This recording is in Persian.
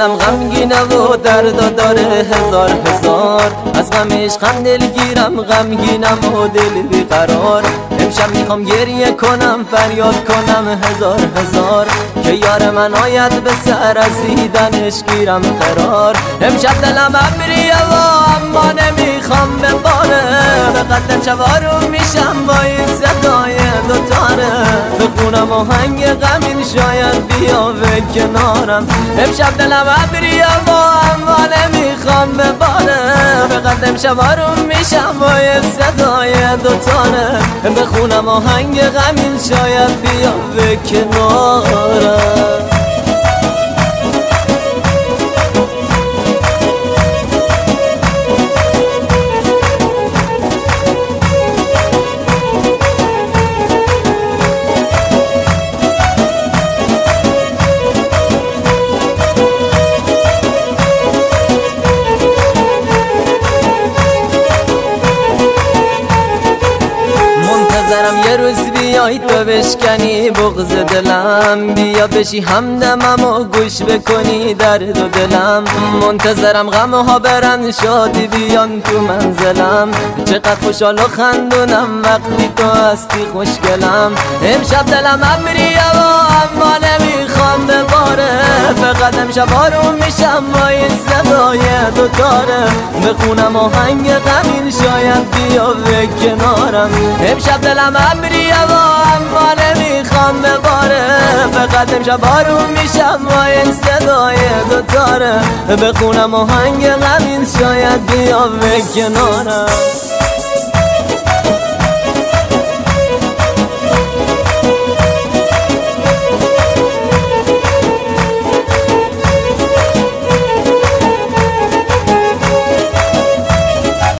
دلم غمگینه و درد داره هزار هزار، از غمش دلگیرم غمگینم و دل بیقرار. امشب میخوام گریه کنم فریاد کنم هزار هزار، که یار من آید به سر از دیدنش گیرم قرار. امشب دلم ابریه و اما نمیخوام بباره، به قدم چوارم میشم با این صدای دوتاره. بخونم آهنگ غمین شاید بیا به کنارم. امشب دلم ابریه و اما نمیخوام بباره، به قدم چوارم میشم با این صدای دوتاره. بخونم آهنگ غمین شاید بیا به کنارم. منتظرم یه روز بیای تو بشکنی بغض دلم، بیا بشی همدمم و گوش بکنی درد و دلم. منتظرم غمها برن شادی بیان تو منزلم، چقدر خوشحال و خندونم وقتی تو هستی خوشگلم. امشب دلم ابریه و اما نمیخوام بباره، به قدم شبارو میشم با این صدای دوتاره. بخونم آهنگ غمین شاید بیا به کنارم. امشب دلم ابریه و اما نمیخوام بباره، به قدم شبارو میشم با این صدای دوتاره. بخونم آهنگ غمین شاید بیا به کنارم.